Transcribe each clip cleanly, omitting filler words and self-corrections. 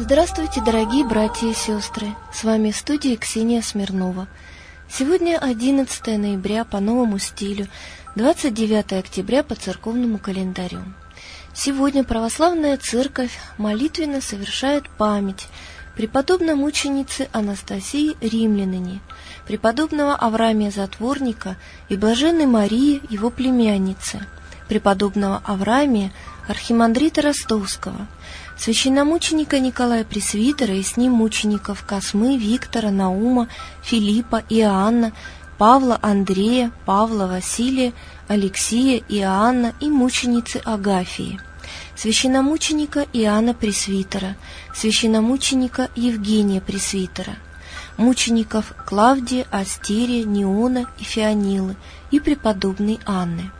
Здравствуйте, дорогие братья и сестры! С вами в студии Ксения Смирнова. Сегодня 11 ноября по новому стилю, 29 октября по церковному календарю. Сегодня православная церковь молитвенно совершает память преподобной мученицы Анастасии Римлянине, преподобного Авраамия Затворника и блаженной Марии, его племянницы, преподобного Авраамия, архимандрита Ростовского, священномученика Николая Пресвитера и с ним мучеников Космы, Виктора, Наума, Филиппа, Иоанна, Павла, Андрея, Павла, Василия, Алексия, Иоанна и мученицы Агафии, священномученика Иоанна Пресвитера, священномученика Евгения Пресвитера, мучеников Клавдия, Астерия, Неона и Феонилы и преподобной Анны.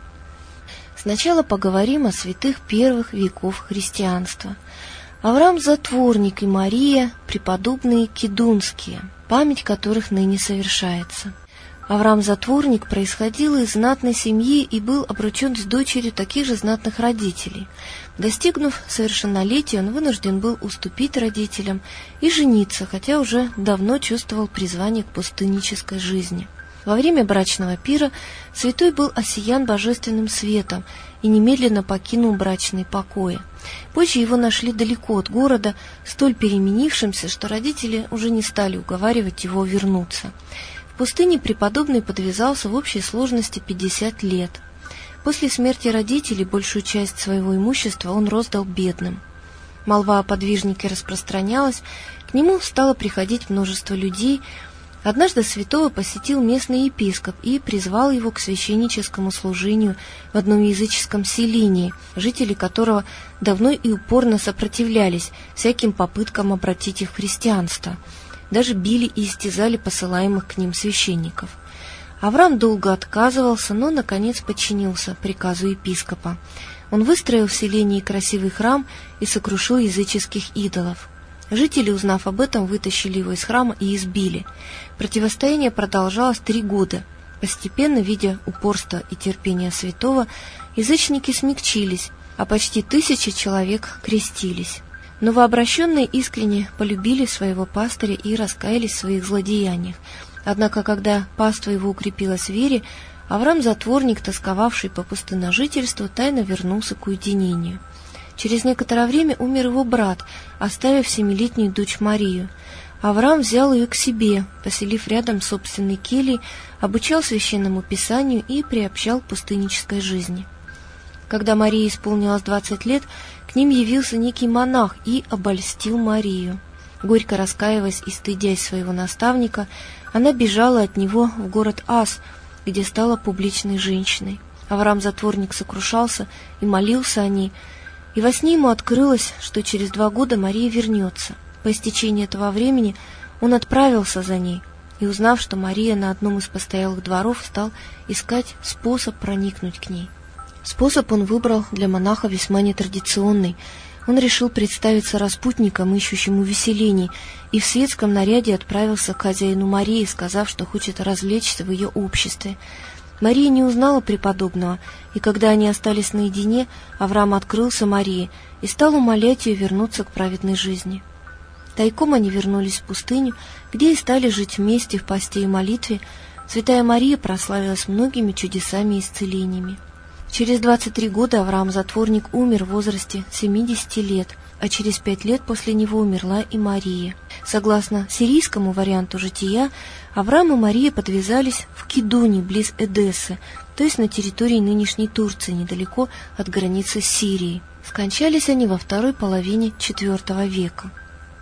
Сначала поговорим о святых первых веков христианства. Авраам Затворник и Мария, преподобные Кидунские, память которых ныне совершается. Авраам Затворник происходил из знатной семьи и был обручен с дочерью таких же знатных родителей. Достигнув совершеннолетия, он вынужден был уступить родителям и жениться, хотя уже давно чувствовал призвание к пустыннической жизни. Во время брачного пира святой был осиян божественным светом и немедленно покинул брачные покои. Позже его нашли далеко от города, столь переменившимся, что родители уже не стали уговаривать его вернуться. В пустыне преподобный подвязался в общей сложности 50 лет. После смерти родителей большую часть своего имущества он роздал бедным. Молва о подвижнике распространялась, к нему стало приходить множество людей. Однажды святого посетил местный епископ и призвал его к священническому служению в одном языческом селении, жители которого давно и упорно сопротивлялись всяким попыткам обратить их в христианство. Даже били и истязали посылаемых к ним священников. Авраам долго отказывался, но, наконец, подчинился приказу епископа. Он выстроил в селении красивый храм и сокрушил языческих идолов. Жители, узнав об этом, вытащили его из храма и избили. Противостояние продолжалось 3 года. Постепенно, видя упорство и терпение святого, язычники смягчились, а почти 1000 человек крестились. Новообращенные искренне полюбили своего пастыря и раскаялись в своих злодеяниях. Однако, когда паства его укрепилась в вере, Авраам Затворник, тосковавший по пустынножительству, тайно вернулся к уединению. Через некоторое время умер его брат, оставив 7-летнюю дочь Марию. Авраам взял ее к себе, поселив рядом с собственной кельей, обучал священному писанию и приобщал к пустыннической жизни. Когда Марии исполнилось 20 лет, к ним явился некий монах и обольстил Марию. Горько раскаиваясь и стыдясь своего наставника, она бежала от него в город Ас, где стала публичной женщиной. Авраам Затворник сокрушался и молился о ней, и во сне ему открылось, что через 2 года Мария вернется. По истечении этого времени он отправился за ней и, узнав, что Мария на одном из постоялых дворов, стал искать способ проникнуть к ней. Способ он выбрал для монаха весьма нетрадиционный. Он решил представиться распутником, ищущим увеселений, и в светском наряде отправился к хозяину Марии, сказав, что хочет развлечься в ее обществе. Мария не узнала преподобного, и когда они остались наедине, Авраам открылся Марии и стал умолять ее вернуться к праведной жизни. Тайком они вернулись в пустыню, где и стали жить вместе в посте и молитве. Святая Мария прославилась многими чудесами и исцелениями. Через 23 года Авраам Затворник умер в возрасте 70 лет, а через 5 лет после него умерла и Мария. Согласно сирийскому варианту жития, Авраам и Мария подвязались в Кидуне, близ Эдессы, то есть на территории нынешней Турции, недалеко от границы с Сирией. Скончались они во второй половине IV века.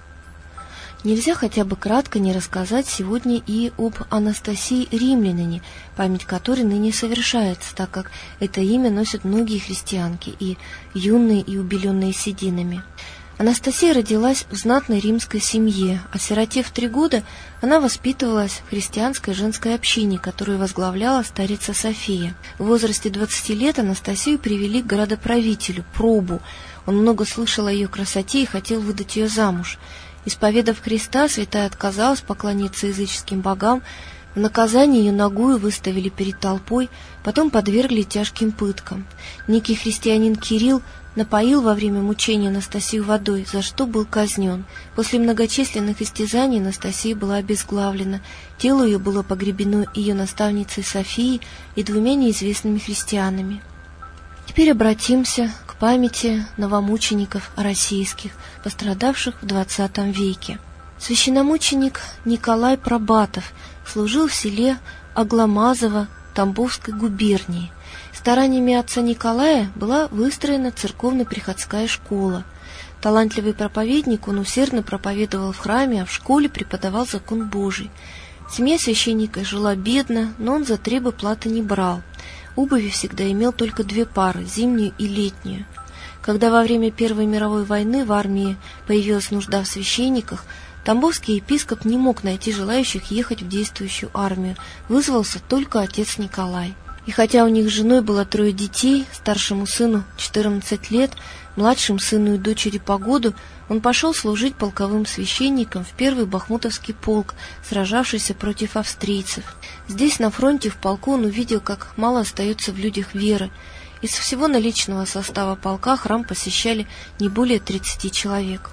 Нельзя хотя бы кратко не рассказать сегодня и об Анастасии Римлянине, память которой ныне совершается, так как это имя носят многие христианки, и юные, и убеленные сединами. Анастасия родилась в знатной римской семье, осиротев 3 года, она воспитывалась в христианской женской общине, которую возглавляла старица София. В возрасте 20 лет Анастасию привели к градоправителю Пробу. Он много слышал о ее красоте и хотел выдать ее замуж. Исповедав Христа, святая отказалась поклониться языческим богам. В наказание ее нагую выставили перед толпой, потом подвергли тяжким пыткам. Некий христианин Кирилл напоил во время мучения Анастасию водой, за что был казнен. После многочисленных истязаний Анастасия была обезглавлена. Тело ее было погребено ее наставницей Софией и двумя неизвестными христианами. Теперь обратимся к памяти новомучеников российских, пострадавших в XX веке. Священномученик Николай Пробатов служил в селе Агламазово Тамбовской губернии. Стараниями отца Николая была выстроена церковно-приходская школа. Талантливый проповедник, он усердно проповедовал в храме, а в школе преподавал закон Божий. Семья священника жила бедно, но он за требы платы не брал. Обуви всегда имел только 2 пары, зимнюю и летнюю. Когда во время Первой мировой войны в армии появилась нужда в священниках, тамбовский епископ не мог найти желающих ехать в действующую армию, вызвался только отец Николай. И хотя у них с женой было 3 детей, старшему сыну 14 лет, младшему сыну и дочери по году, он пошел служить полковым священником в первый Бахмутовский полк, сражавшийся против австрийцев. Здесь, на фронте, в полку, он увидел, как мало остается в людях веры. Из всего наличного состава полка храм посещали не более 30 человек.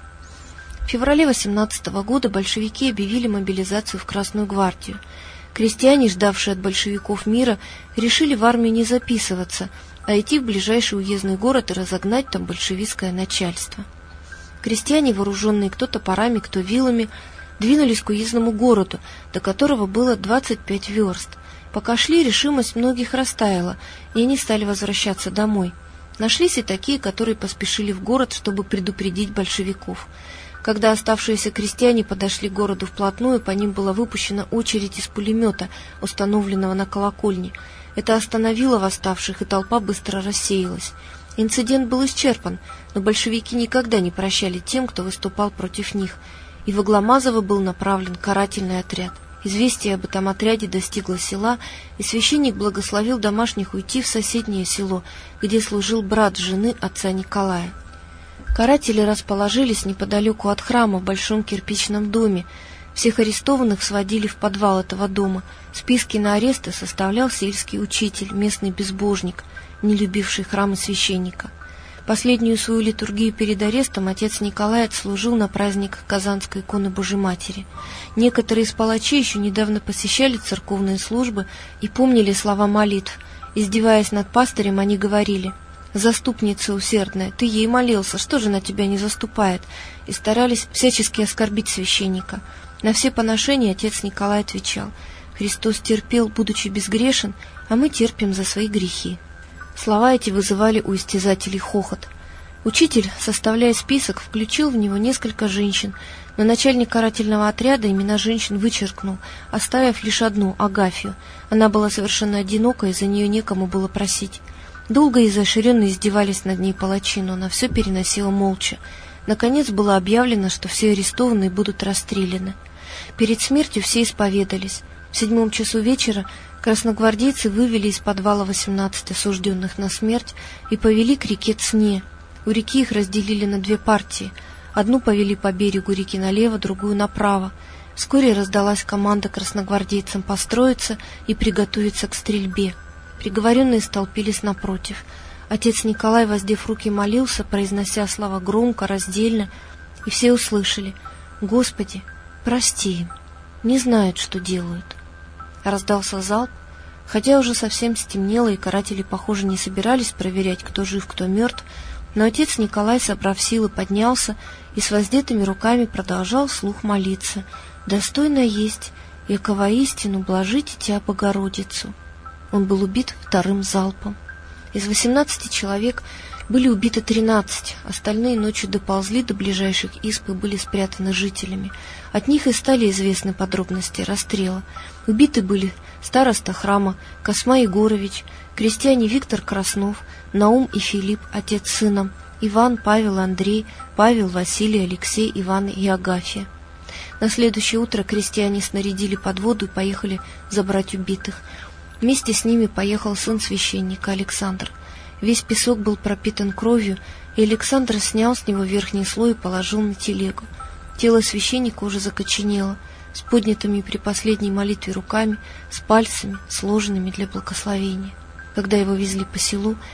В феврале 18 года большевики объявили мобилизацию в Красную гвардию. Крестьяне, ждавшие от большевиков мира, решили в армию не записываться, а идти в ближайший уездный город и разогнать там большевистское начальство. Крестьяне, вооруженные кто топорами, кто вилами, двинулись к уездному городу, до которого было 25 верст. Пока шли, решимость многих растаяла, и они стали возвращаться домой. Нашлись и такие, которые поспешили в город, чтобы предупредить большевиков. Когда оставшиеся крестьяне подошли к городу вплотную, по ним была выпущена очередь из пулемета, установленного на колокольне. Это остановило восставших, и толпа быстро рассеялась. Инцидент был исчерпан, но большевики никогда не прощали тем, кто выступал против них, и в Агламазово был направлен карательный отряд. Известие об этом отряде достигло села, и священник благословил домашних уйти в соседнее село, где служил брат жены отца Николая. Каратели расположились неподалеку от храма в большом кирпичном доме. Всех арестованных сводили в подвал этого дома. Списки на аресты составлял сельский учитель, местный безбожник, не любивший храм и священника. Последнюю свою литургию перед арестом отец Николай отслужил на праздник Казанской иконы Божьей Матери. Некоторые из палачей еще недавно посещали церковные службы и помнили слова молитв. Издеваясь над пастырем, они говорили: «Заступница усердная, ты ей молился, что же на тебя не заступает?» И старались всячески оскорбить священника. На все поношения отец Николай отвечал: «Христос терпел, будучи безгрешен, а мы терпим за свои грехи». Слова эти вызывали у истязателей хохот. Учитель, составляя список, включил в него несколько женщин, но начальник карательного отряда имена женщин вычеркнул, оставив лишь одну, Агафью. Она была совершенно одинока, и за нее некому было просить. Долго и изощренно издевались над ней палачи, но она все переносила молча. Наконец было объявлено, что все арестованные будут расстреляны. Перед смертью все исповедались. В 7 часу вечера красногвардейцы вывели из подвала 18 осужденных на смерть и повели к реке Цне. У реки их разделили на 2 партии. Одну повели по берегу реки налево, другую направо. Вскоре раздалась команда красногвардейцам построиться и приготовиться к стрельбе. Приговоренные столпились напротив. Отец Николай, воздев руки, молился, произнося слова громко, раздельно, и все услышали: «Господи, прости им, не знают, что делают». Раздался залп. Хотя уже совсем стемнело, и каратели, похоже, не собирались проверять, кто жив, кто мертв, но отец Николай, собрав силы, поднялся и с воздетыми руками продолжал вслух молиться: «Достойно есть, яко воистину блажите Тя, Богородицу». Он был убит 2-м залпом. Из 18 человек были убиты 13, остальные ночью доползли до ближайших изб и были спрятаны жителями. От них и стали известны подробности расстрела. Убиты были староста храма Косма Егорович, крестьяне Виктор Краснов, Наум и Филипп, отец с сыном, Иван, Павел, Андрей, Павел, Василий, Алексей, Иван и Агафья. На следующее утро крестьяне снарядили подводу и поехали забрать убитых. Вместе с ними поехал сын священника Александр. Весь песок был пропитан кровью, и Александр снял с него верхний слой и положил на телегу. Тело священника уже закоченело, с поднятыми при последней молитве руками, с пальцами, сложенными для благословения. Когда его везли по селу,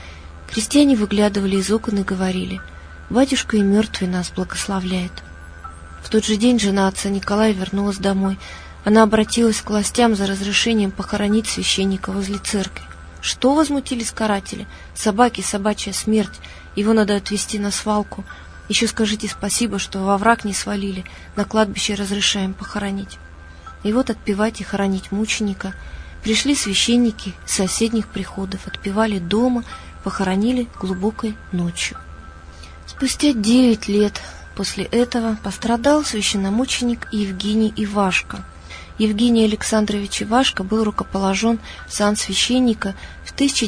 Крестьяне выглядывали из окон и говорили: «Батюшка и мертвый нас благословляет». В тот же день жена отца Николая вернулась домой. Она обратилась к властям за разрешением похоронить священника возле церкви. «Что?» — возмутились каратели. «Собаки, собачья смерть. Его надо отвезти на свалку. Еще скажите спасибо, что во враг не свалили. На кладбище разрешаем похоронить». И вот отпевать и хоронить мученика пришли священники из соседних приходов, отпевали дома, похоронили глубокой ночью. Спустя 9 лет после этого пострадал священномученик Евгений Ивашко. Евгений Александрович Ивашко был рукоположен в сан священника в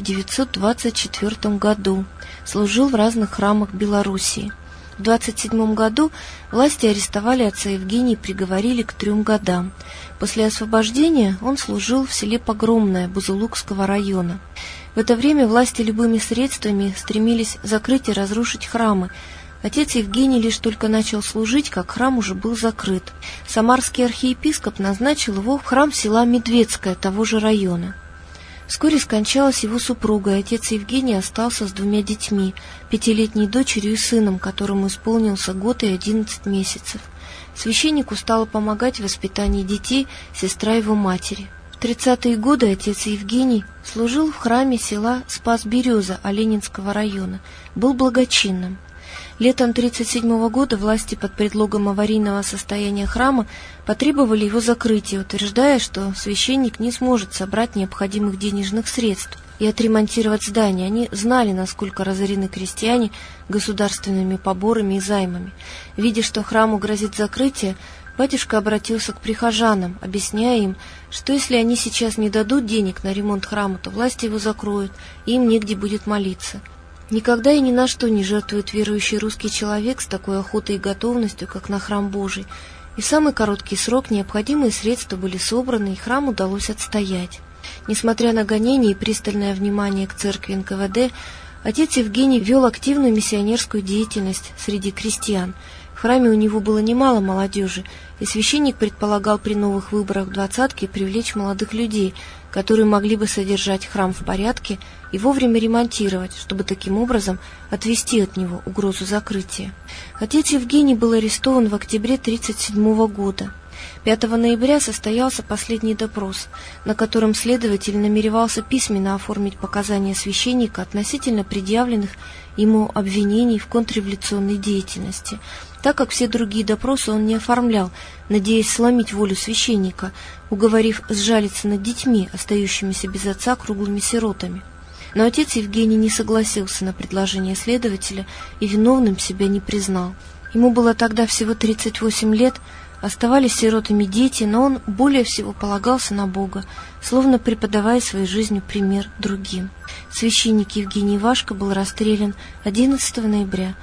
1924 году, служил в разных храмах Белоруссии. В 1927 году власти арестовали отца Евгения и приговорили к 3 годам. После освобождения он служил в селе Погромное Бузулукского района. В это время власти любыми средствами стремились закрыть и разрушить храмы. Отец Евгений лишь только начал служить, как храм уже был закрыт. Самарский архиепископ назначил его в храм села Медведское того же района. Вскоре скончалась его супруга, и отец Евгений остался с 2 детьми, 5-летней дочерью и сыном, которому исполнился год и 11 месяцев. Священнику стала помогать в воспитании детей сестра его матери. В 30-е годы отец Евгений служил в храме села Спас-Береза Оленинского района, был благочинным. Летом 1937 года власти под предлогом аварийного состояния храма потребовали его закрытия, утверждая, что священник не сможет собрать необходимых денежных средств и отремонтировать здание. Они знали, насколько разорены крестьяне государственными поборами и займами. Видя, что храму грозит закрытие, батюшка обратился к прихожанам, объясняя им, что если они сейчас не дадут денег на ремонт храма, то власти его закроют, и им негде будет молиться. Никогда и ни на что не жертвует верующий русский человек с такой охотой и готовностью, как на храм Божий. И в самый короткий срок необходимые средства были собраны, и храм удалось отстоять. Несмотря на гонения и пристальное внимание к церкви НКВД, отец Евгений вел активную миссионерскую деятельность среди крестьян. В храме у него было немало молодежи, и священник предполагал при новых выборах в двадцатке привлечь молодых людей, которые могли бы содержать храм в порядке и вовремя ремонтировать, чтобы таким образом отвести от него угрозу закрытия. Отец Евгений был арестован в октябре 1937 года. 5 ноября состоялся последний допрос, на котором следователь намеревался письменно оформить показания священника относительно предъявленных ему обвинений в контрреволюционной деятельности, так как все другие допросы он не оформлял, надеясь сломить волю священника, уговорив сжалиться над детьми, остающимися без отца круглыми сиротами. Но отец Евгений не согласился на предложение следователя и виновным себя не признал. Ему было тогда всего 38 лет, оставались сиротами дети, но он более всего полагался на Бога, словно преподавая своей жизнью пример другим. Священник Евгений Ивашко был расстрелян 11 ноября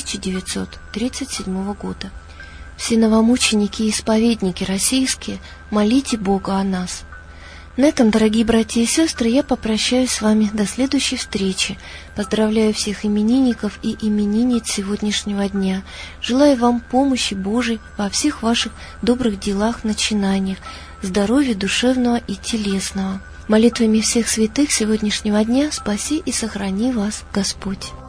1937 года. Все новомученики и исповедники российские, молите Бога о нас. На этом, дорогие братья и сестры, я попрощаюсь с вами до следующей встречи. Поздравляю всех именинников и именинниц сегодняшнего дня. Желаю вам помощи Божией во всех ваших добрых делах, начинаниях, здоровья душевного и телесного. Молитвами всех святых сегодняшнего дня спаси и сохрани вас Господь.